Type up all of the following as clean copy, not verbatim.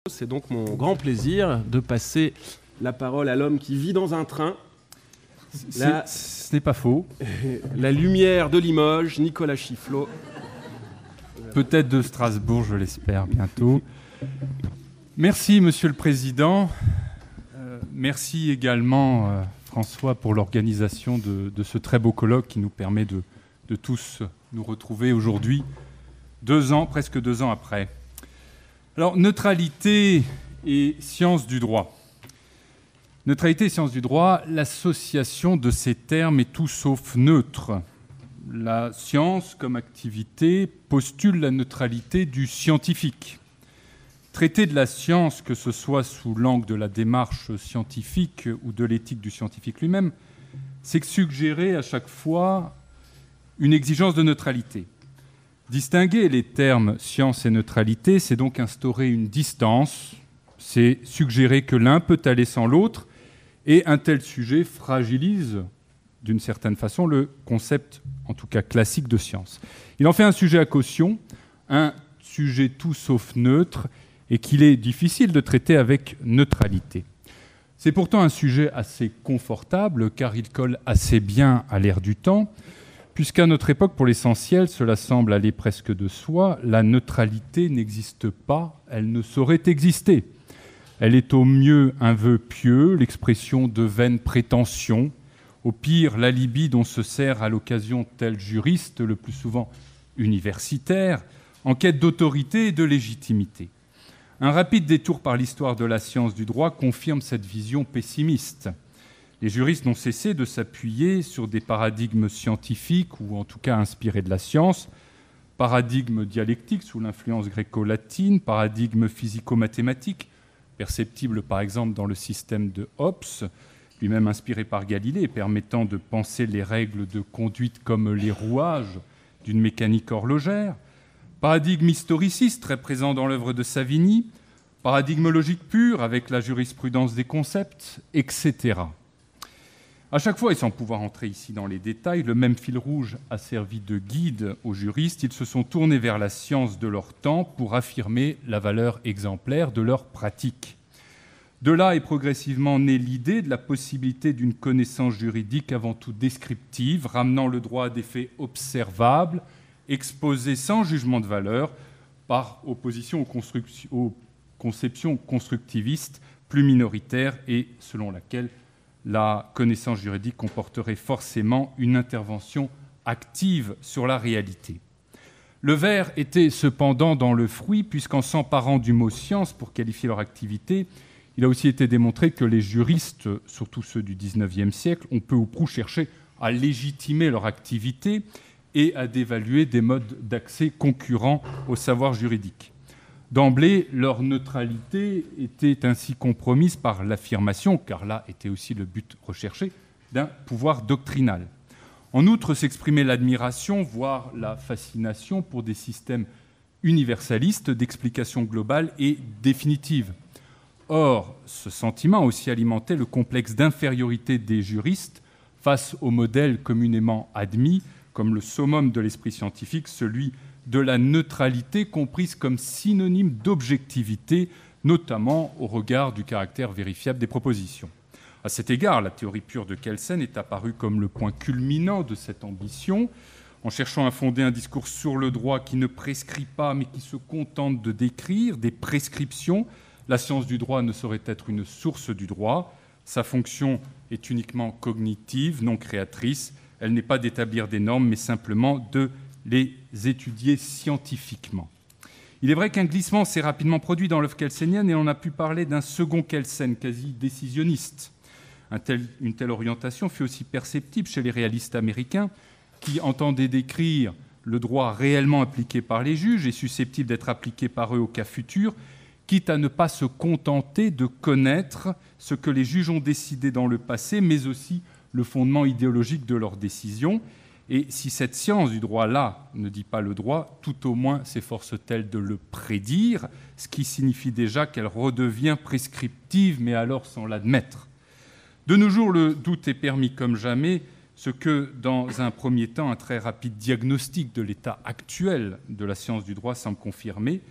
C'est donc mon grand plaisir de passer la parole à l'homme qui vit dans un train. Ce n'est pas faux. La lumière de Limoges, Nicolas Chifflot. Peut-être de Strasbourg, je l'espère, bientôt. Merci, Monsieur le Président. Merci également, François, pour l'organisation de ce très beau colloque qui nous permet de tous nous retrouver aujourd'hui, presque 2 ans après. Alors, neutralité et sciences du droit. Neutralité et sciences du droit, l'association de ces termes est tout sauf neutre. La science, comme activité, postule la neutralité du scientifique. Traiter de la science, que ce soit sous l'angle de la démarche scientifique ou de l'éthique du scientifique lui-même, c'est suggérer à chaque fois une exigence de neutralité. Distinguer les termes science et neutralité, c'est donc instaurer une distance, c'est suggérer que l'un peut aller sans l'autre, et un tel sujet fragilise, d'une certaine façon, le concept, en tout cas classique, de science. Il en fait un sujet à caution, un sujet tout sauf neutre, et qu'il est difficile de traiter avec neutralité. C'est pourtant un sujet assez confortable, car il colle assez bien à l'ère du temps, puisqu'à notre époque, pour l'essentiel, cela semble aller presque de soi, la neutralité n'existe pas, elle ne saurait exister. Elle est au mieux un vœu pieux, l'expression de vaines prétentions, au pire l'alibi dont se sert à l'occasion tel juriste, le plus souvent universitaire, en quête d'autorité et de légitimité. Un rapide détour par l'histoire de la science du droit confirme cette vision pessimiste. Les juristes n'ont cessé de s'appuyer sur des paradigmes scientifiques, ou en tout cas inspirés de la science, paradigmes dialectiques sous l'influence gréco-latine, paradigmes physico-mathématiques, perceptibles par exemple dans le système de Hobbes, lui-même inspiré par Galilée et permettant de penser les règles de conduite comme les rouages d'une mécanique horlogère, paradigme historiciste très présent dans l'œuvre de Savigny, paradigme logique pur avec la jurisprudence des concepts, etc. À chaque fois, et sans pouvoir entrer ici dans les détails, le même fil rouge a servi de guide aux juristes. Ils se sont tournés vers la science de leur temps pour affirmer la valeur exemplaire de leur pratique. De là est progressivement née l'idée de la possibilité d'une connaissance juridique avant tout descriptive, ramenant le droit à des faits observables, exposés sans jugement de valeur, par opposition aux conceptions constructivistes plus minoritaires et selon laquelle la connaissance juridique comporterait forcément une intervention active sur la réalité. Le ver était cependant dans le fruit, puisqu'en s'emparant du mot « science » pour qualifier leur activité, il a aussi été démontré que les juristes, surtout ceux du XIXe siècle, ont peu ou prou cherché à légitimer leur activité et à dévaluer des modes d'accès concurrents au savoir juridique. D'emblée, leur neutralité était ainsi compromise par l'affirmation, car là était aussi le but recherché, d'un pouvoir doctrinal. En outre, s'exprimait l'admiration, voire la fascination pour des systèmes universalistes d'explication globale et définitive. Or, ce sentiment aussi alimentait le complexe d'infériorité des juristes face au modèle communément admis comme le summum de l'esprit scientifique, celui de la neutralité comprise comme synonyme d'objectivité, notamment au regard du caractère vérifiable des propositions. À cet égard, la théorie pure de Kelsen est apparue comme le point culminant de cette ambition, en cherchant à fonder un discours sur le droit qui ne prescrit pas, mais qui se contente de décrire des prescriptions. La science du droit ne saurait être une source du droit. Sa fonction est uniquement cognitive, non créatrice. Elle n'est pas d'établir des normes, mais simplement de les étudier scientifiquement. Il est vrai qu'un glissement s'est rapidement produit dans l'œuvre kelsenienne et on a pu parler d'un second Kelsen, quasi décisionniste. Une telle orientation fut aussi perceptible chez les réalistes américains qui entendaient décrire le droit réellement appliqué par les juges et susceptible d'être appliqué par eux au cas futur, quitte à ne pas se contenter de connaître ce que les juges ont décidé dans le passé, mais aussi le fondement idéologique de leurs décisions. Et si cette science du droit-là ne dit pas le droit, tout au moins s'efforce-t-elle de le prédire, ce qui signifie déjà qu'elle redevient prescriptive, mais alors sans l'admettre. De nos jours, le doute est permis comme jamais, ce que, dans un premier temps, un très rapide diagnostic de l'état actuel de la science du droit semble confirmer.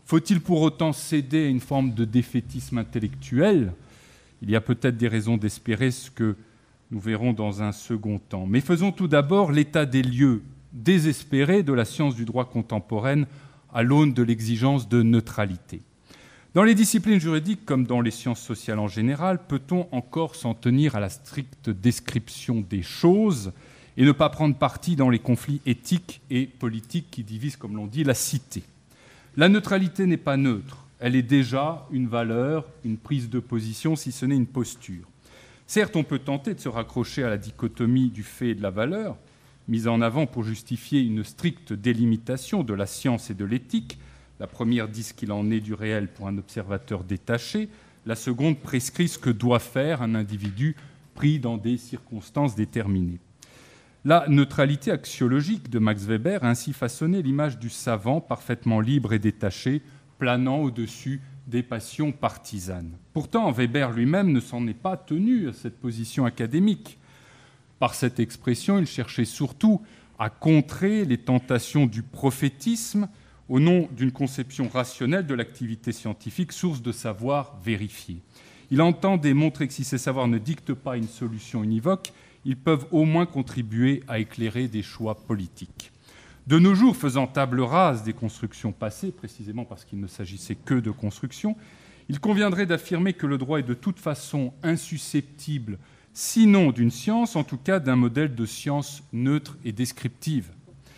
Faut-il pour autant céder à une forme de défaitisme intellectuel ? Il y a peut-être des raisons d'espérer ce que nous verrons dans un second temps. Mais faisons tout d'abord l'état des lieux désespérés de la science du droit contemporaine à l'aune de l'exigence de neutralité. Dans les disciplines juridiques, comme dans les sciences sociales en général, peut-on encore s'en tenir à la stricte description des choses et ne pas prendre parti dans les conflits éthiques et politiques qui divisent, comme l'on dit, la cité ? La neutralité n'est pas neutre. Elle est déjà une valeur, une prise de position, si ce n'est une posture. Certes, on peut tenter de se raccrocher à la dichotomie du fait et de la valeur, mise en avant pour justifier une stricte délimitation de la science et de l'éthique. La première dit ce qu'il en est du réel pour un observateur détaché. La seconde prescrit ce que doit faire un individu pris dans des circonstances déterminées. La neutralité axiologique de Max Weber a ainsi façonné l'image du savant parfaitement libre et détaché, planant au-dessus des passions partisanes. Pourtant, Weber lui-même ne s'en est pas tenu à cette position académique. Par cette expression, il cherchait surtout à contrer les tentations du prophétisme au nom d'une conception rationnelle de l'activité scientifique, source de savoir vérifié. Il entend démontrer que si ces savoirs ne dictent pas une solution univoque, ils peuvent au moins contribuer à éclairer des choix politiques. De nos jours, faisant table rase des constructions passées, précisément parce qu'il ne s'agissait que de constructions, il conviendrait d'affirmer que le droit est de toute façon insusceptible, sinon d'une science, en tout cas d'un modèle de science neutre et descriptive.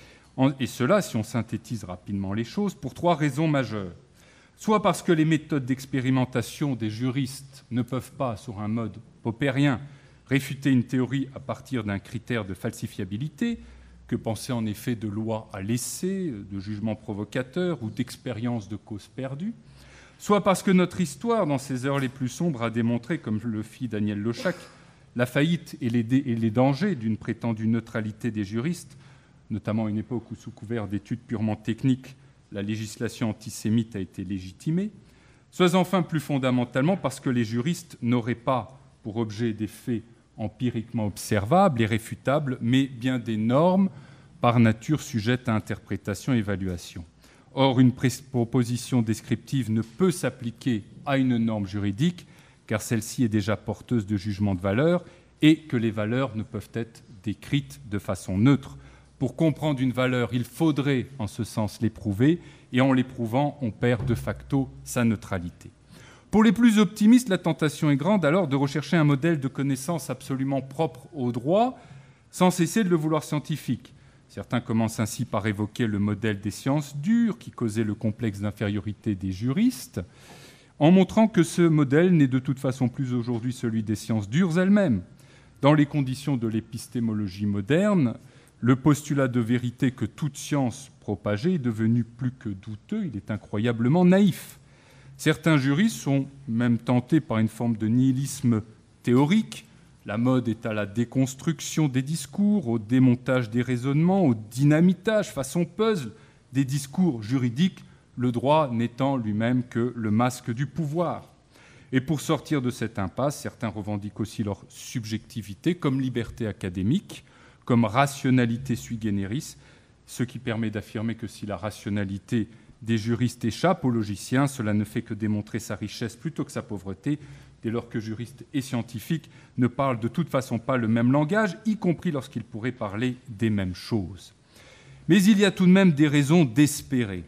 Et cela, si on synthétise rapidement les choses, pour trois raisons majeures. Soit parce que les méthodes d'expérimentation des juristes ne peuvent pas, sur un mode popérien, réfuter une théorie à partir d'un critère de falsifiabilité, que penser en effet de loi à l'essai, de jugement provocateur ou d'expérience de cause perdue, soit parce que notre histoire, dans ses heures les plus sombres, a démontré, comme le fit Daniel Lochac, la faillite et les dangers d'une prétendue neutralité des juristes, notamment à une époque où, sous couvert d'études purement techniques, la législation antisémite a été légitimée, soit enfin plus fondamentalement parce que les juristes n'auraient pas pour objet des faits empiriquement observables et réfutables, mais bien des normes par nature sujettes à interprétation et évaluation. Or, une proposition descriptive ne peut s'appliquer à une norme juridique, car celle-ci est déjà porteuse de jugements de valeur, et que les valeurs ne peuvent être décrites de façon neutre. Pour comprendre une valeur, il faudrait en ce sens l'éprouver, et en l'éprouvant, on perd de facto sa neutralité. Pour les plus optimistes, la tentation est grande alors de rechercher un modèle de connaissance absolument propre au droit, sans cesser de le vouloir scientifique. Certains commencent ainsi par évoquer le modèle des sciences dures, qui causait le complexe d'infériorité des juristes, en montrant que ce modèle n'est de toute façon plus aujourd'hui celui des sciences dures elles-mêmes. Dans les conditions de l'épistémologie moderne, le postulat de vérité que toute science propagée est devenu plus que douteux, il est incroyablement naïf. Certains juristes sont même tentés par une forme de nihilisme théorique. La mode est à la déconstruction des discours, au démontage des raisonnements, au dynamitage façon puzzle des discours juridiques, le droit n'étant lui-même que le masque du pouvoir. Et pour sortir de cette impasse, certains revendiquent aussi leur subjectivité comme liberté académique, comme rationalité sui generis, ce qui permet d'affirmer que si la rationalité des juristes échappe aux logiciens, cela ne fait que démontrer sa richesse plutôt que sa pauvreté, dès lors que juristes et scientifiques ne parlent de toute façon pas le même langage, y compris lorsqu'ils pourraient parler des mêmes choses. Mais il y a tout de même des raisons d'espérer,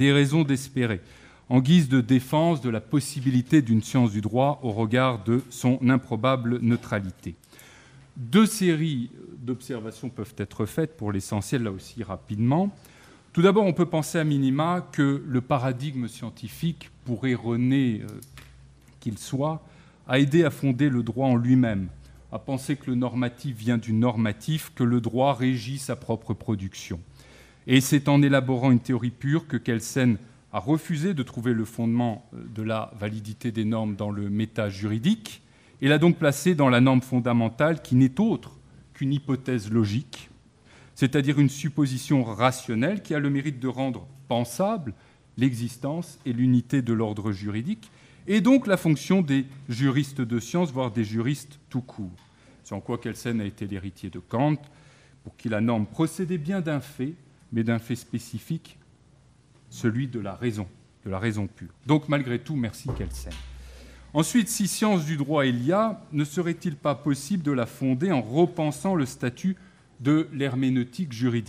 en guise de défense de la possibilité d'une science du droit au regard de son improbable neutralité. Deux séries d'observations peuvent être faites, pour l'essentiel, là aussi rapidement. Tout d'abord, on peut penser à minima que le paradigme scientifique, pour erroné qu'il soit, a aidé à fonder le droit en lui-même, à penser que le normatif vient du normatif, que le droit régit sa propre production. Et c'est en élaborant une théorie pure que Kelsen a refusé de trouver le fondement de la validité des normes dans le méta-juridique, et l'a donc placé dans la norme fondamentale qui n'est autre qu'une hypothèse logique, c'est-à-dire une supposition rationnelle qui a le mérite de rendre pensable l'existence et l'unité de l'ordre juridique, et donc la fonction des juristes de science, voire des juristes tout court. C'est en quoi Kelsen a été l'héritier de Kant, pour qui la norme procédait bien d'un fait, mais d'un fait spécifique, celui de la raison. de la raison pure. Donc malgré tout, merci Kelsen. Ensuite, si science du droit il y a, ne serait-il pas possible de la fonder en repensant le statut de l'herméneutique juridique ?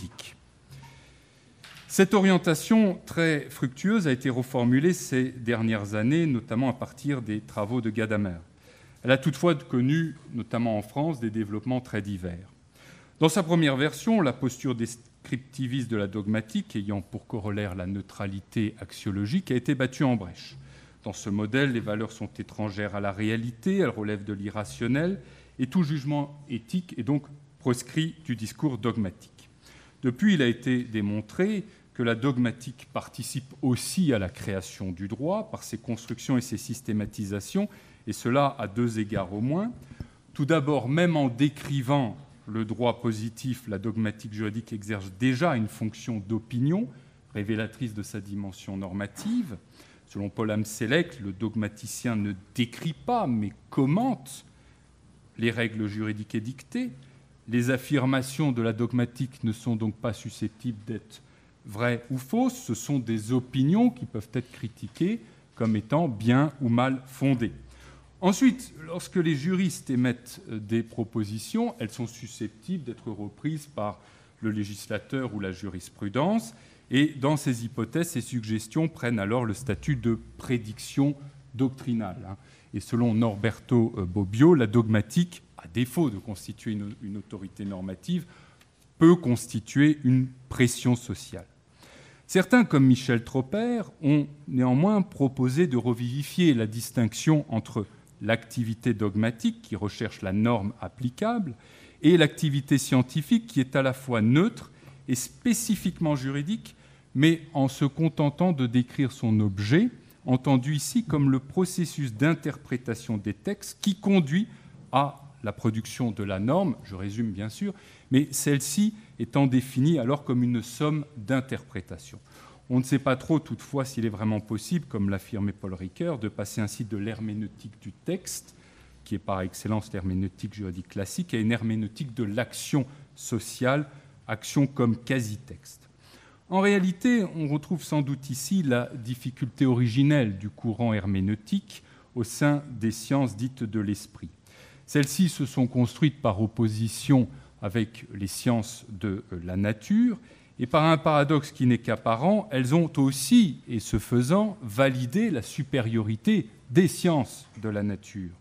Cette orientation très fructueuse a été reformulée ces dernières années, notamment à partir des travaux de Gadamer. Elle a toutefois connu, notamment en France, des développements très divers. Dans sa première version, la posture descriptiviste de la dogmatique, ayant pour corollaire la neutralité axiologique, a été battue en brèche. Dans ce modèle, les valeurs sont étrangères à la réalité, elles relèvent de l'irrationnel, et tout jugement éthique est donc proscrit du discours dogmatique. Depuis, il a été démontré que la dogmatique participe aussi à la création du droit par ses constructions et ses systématisations, et cela à deux égards au moins. Tout d'abord, même en décrivant le droit positif, la dogmatique juridique exerce déjà une fonction d'opinion, révélatrice de sa dimension normative. Selon Paul Amselec, le dogmaticien ne décrit pas, mais commente les règles juridiques édictées. Les affirmations de la dogmatique ne sont donc pas susceptibles d'être vraies ou fausses, ce sont des opinions qui peuvent être critiquées comme étant bien ou mal fondées. Ensuite, lorsque les juristes émettent des propositions, elles sont susceptibles d'être reprises par le législateur ou la jurisprudence, et dans ces hypothèses, ces suggestions prennent alors le statut de prédiction doctrinale. Et selon Norberto Bobbio, la dogmatique, à défaut de constituer une autorité normative, peut constituer une pression sociale. Certains, comme Michel Tropper, ont néanmoins proposé de revivifier la distinction entre l'activité dogmatique, qui recherche la norme applicable, et l'activité scientifique, qui est à la fois neutre et spécifiquement juridique, mais en se contentant de décrire son objet, entendu ici comme le processus d'interprétation des textes qui conduit à la production de la norme, je résume bien sûr, mais celle-ci étant définie alors comme une somme d'interprétations. On ne sait pas trop toutefois s'il est vraiment possible, comme l'affirmait Paul Ricoeur, de passer ainsi de l'herméneutique du texte, qui est par excellence l'herméneutique juridique classique, à une herméneutique de l'action sociale, action comme quasi-texte. En réalité, on retrouve sans doute ici la difficulté originelle du courant herméneutique au sein des sciences dites de l'esprit. Celles-ci se sont construites par opposition avec les sciences de la nature, et par un paradoxe qui n'est qu'apparent, elles ont aussi, et ce faisant, validé la supériorité des sciences de la nature.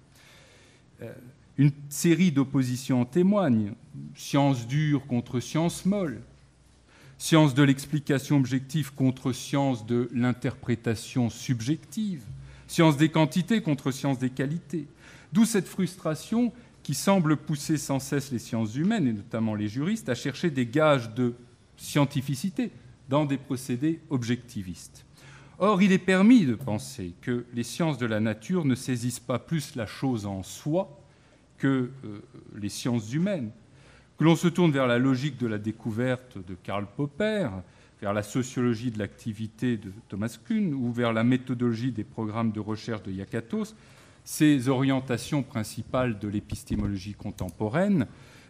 Une série d'oppositions en témoigne. Science dure contre science molle, science de l'explication objective contre science de l'interprétation subjective, science des quantités contre science des qualités. D'où cette frustration qui semble pousser sans cesse les sciences humaines, et notamment les juristes, à chercher des gages de scientificité dans des procédés objectivistes. Or, il est permis de penser que les sciences de la nature ne saisissent pas plus la chose en soi que les sciences humaines, que l'on se tourne vers la logique de la découverte de Karl Popper, vers la sociologie de l'activité de Thomas Kuhn ou vers la méthodologie des programmes de recherche de Yakatos. Ces orientations principales de l'épistémologie contemporaine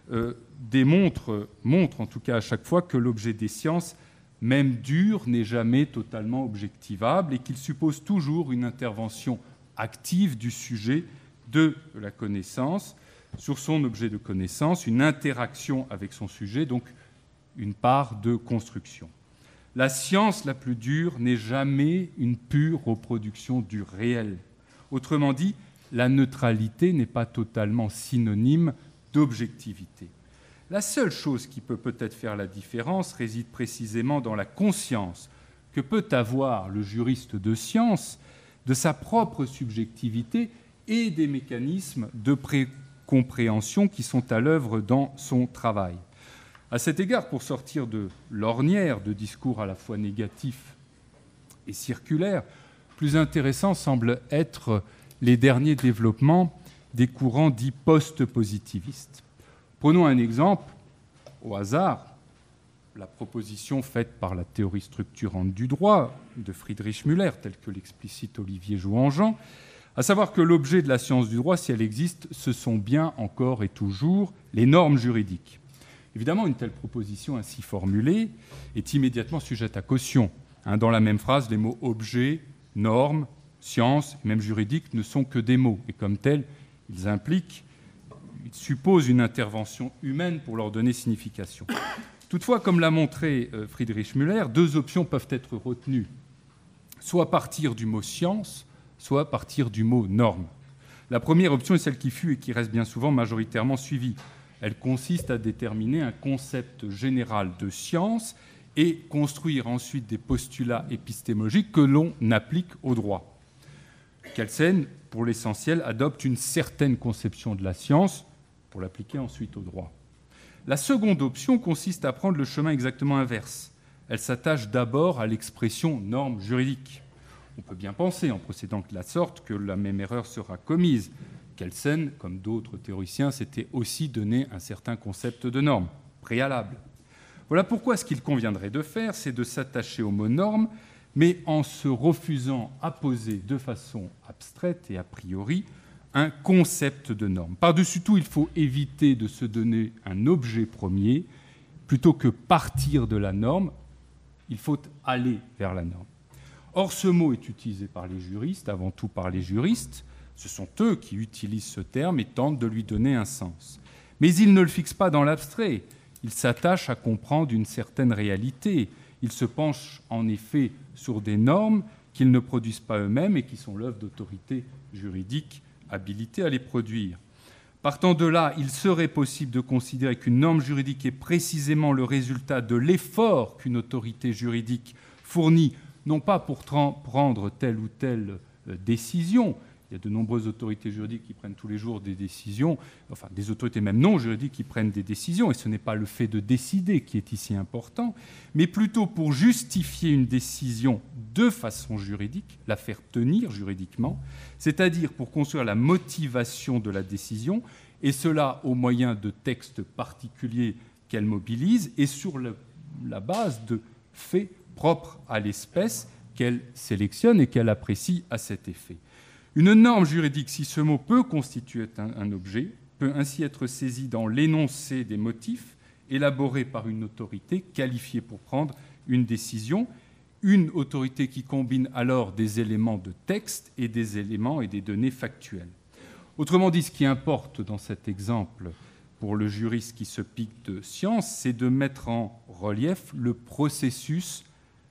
montrent en tout cas à chaque fois que l'objet des sciences, même dur, n'est jamais totalement objectivable et qu'il suppose toujours une intervention active du sujet de la connaissance sur son objet de connaissance, une interaction avec son sujet, donc une part de construction. La science la plus dure n'est jamais une pure reproduction du réel. Autrement dit, la neutralité n'est pas totalement synonyme d'objectivité. La seule chose qui peut peut-être faire la différence réside précisément dans la conscience que peut avoir le juriste de science de sa propre subjectivité et des mécanismes de précompréhension qui sont à l'œuvre dans son travail. À cet égard, pour sortir de l'ornière de discours à la fois négatifs et circulaires, plus intéressant semble être les derniers développements des courants dits post-positivistes. Prenons un exemple, au hasard, la proposition faite par la théorie structurante du droit de Friedrich Müller, telle que l'explicite Olivier Jouanjean, à savoir que l'objet de la science du droit, si elle existe, ce sont bien encore et toujours les normes juridiques. Évidemment, une telle proposition ainsi formulée est immédiatement sujette à caution. Dans la même phrase, les mots « objet » normes, sciences, même juridiques, ne sont que des mots. Et comme tels, ils supposent une intervention humaine pour leur donner signification. Toutefois, comme l'a montré Friedrich Müller, deux options peuvent être retenues. Soit à partir du mot science, soit à partir du mot norme. La première option est celle qui fut et qui reste bien souvent majoritairement suivie. Elle consiste à déterminer un concept général de science et construire ensuite des postulats épistémologiques que l'on applique au droit. Kelsen, pour l'essentiel, adopte une certaine conception de la science pour l'appliquer ensuite au droit. La seconde option consiste à prendre le chemin exactement inverse. Elle s'attache d'abord à l'expression norme juridique. On peut bien penser, en procédant de la sorte, que la même erreur sera commise. Kelsen, comme d'autres théoriciens, s'était aussi donné un certain concept de norme préalable. Voilà pourquoi ce qu'il conviendrait de faire, c'est de s'attacher au mot norme, mais en se refusant à poser de façon abstraite et a priori un concept de norme. Par-dessus tout, il faut éviter de se donner un objet premier. Plutôt que partir de la norme, il faut aller vers la norme. Or, ce mot est utilisé par les juristes, avant tout par les juristes. Ce sont eux qui utilisent ce terme et tentent de lui donner un sens. Mais ils ne le fixent pas dans l'abstrait. Ils s'attachent à comprendre une certaine réalité. Ils se penchent en effet sur des normes qu'ils ne produisent pas eux-mêmes et qui sont l'œuvre d'autorités juridiques habilitées à les produire. Partant de là, il serait possible de considérer qu'une norme juridique est précisément le résultat de l'effort qu'une autorité juridique fournit, non pas pour prendre telle ou telle décision. Il y a de nombreuses autorités juridiques qui prennent tous les jours des décisions, enfin des autorités même non juridiques qui prennent des décisions, et ce n'est pas le fait de décider qui est ici important, mais plutôt pour justifier une décision de façon juridique, la faire tenir juridiquement, c'est-à-dire pour construire la motivation de la décision, et cela au moyen de textes particuliers qu'elle mobilise, et sur la base de faits propres à l'espèce qu'elle sélectionne et qu'elle apprécie à cet effet. Une norme juridique, si ce mot peut constituer un objet, peut ainsi être saisi dans l'énoncé des motifs élaborés par une autorité qualifiée pour prendre une décision, une autorité qui combine alors des éléments de texte et des éléments et des données factuelles. Autrement dit, ce qui importe dans cet exemple pour le juriste qui se pique de science, c'est de mettre en relief le processus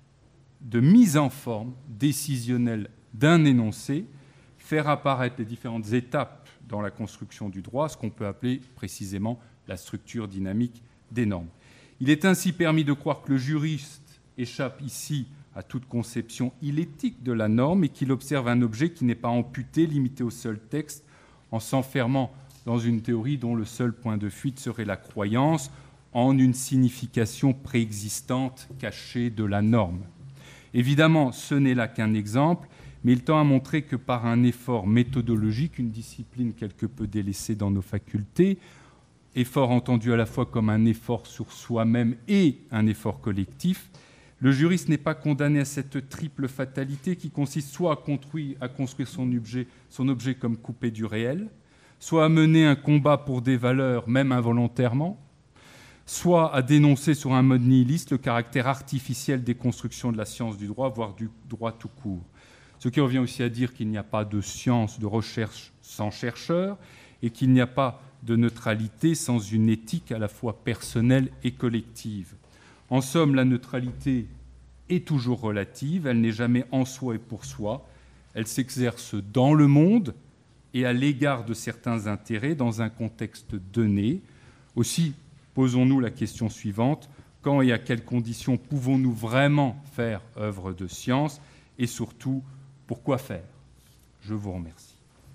de mise en forme décisionnelle d'un énoncé, faire apparaître les différentes étapes dans la construction du droit, ce qu'on peut appeler précisément la structure dynamique des normes. Il est ainsi permis de croire que le juriste échappe ici à toute conception illétique de la norme et qu'il observe un objet qui n'est pas amputé, limité au seul texte, en s'enfermant dans une théorie dont le seul point de fuite serait la croyance en une signification préexistante cachée de la norme. Évidemment, ce n'est là qu'un exemple, mais il tend à montrer que par un effort méthodologique, une discipline quelque peu délaissée dans nos facultés, effort entendu à la fois comme un effort sur soi-même et un effort collectif, le juriste n'est pas condamné à cette triple fatalité qui consiste soit à construire son objet comme coupé du réel, soit à mener un combat pour des valeurs, même involontairement, soit à dénoncer sur un mode nihiliste le caractère artificiel des constructions de la science du droit, voire du droit tout court. Ce qui revient aussi à dire qu'il n'y a pas de science, de recherche sans chercheurs, et qu'il n'y a pas de neutralité sans une éthique à la fois personnelle et collective. En somme, la neutralité est toujours relative, elle n'est jamais en soi et pour soi, elle s'exerce dans le monde et à l'égard de certains intérêts dans un contexte donné. Aussi, posons-nous la question suivante, quand et à quelles conditions pouvons-nous vraiment faire œuvre de science et surtout, pourquoi faire ? Je vous remercie.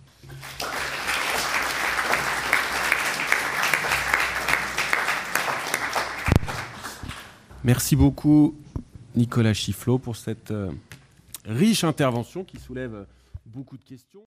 Merci beaucoup, Nicolas Chifflot, pour cette riche intervention qui soulève beaucoup de questions.